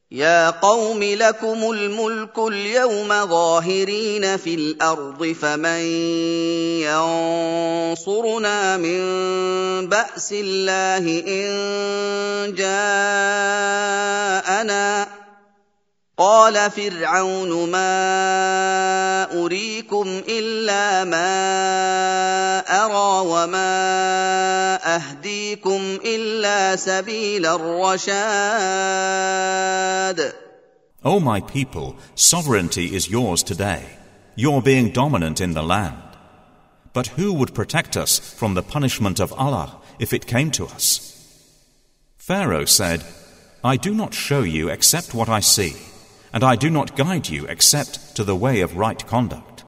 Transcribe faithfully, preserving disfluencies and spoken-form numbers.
يا قوم لكم الملك اليوم ظاهرين في الأرض فمن ينصرنا من بأس الله إن جاءنا قال فرعون ما أريكم إلا ما أرى وما أهديكم إلا سبيل الرشاد. O my people, sovereignty is yours today. You're being dominant in the land. But who would protect us from the punishment of Allah if it came to us? Pharaoh said, I do not show you except what I see, and I do not guide you except to the way of right conduct.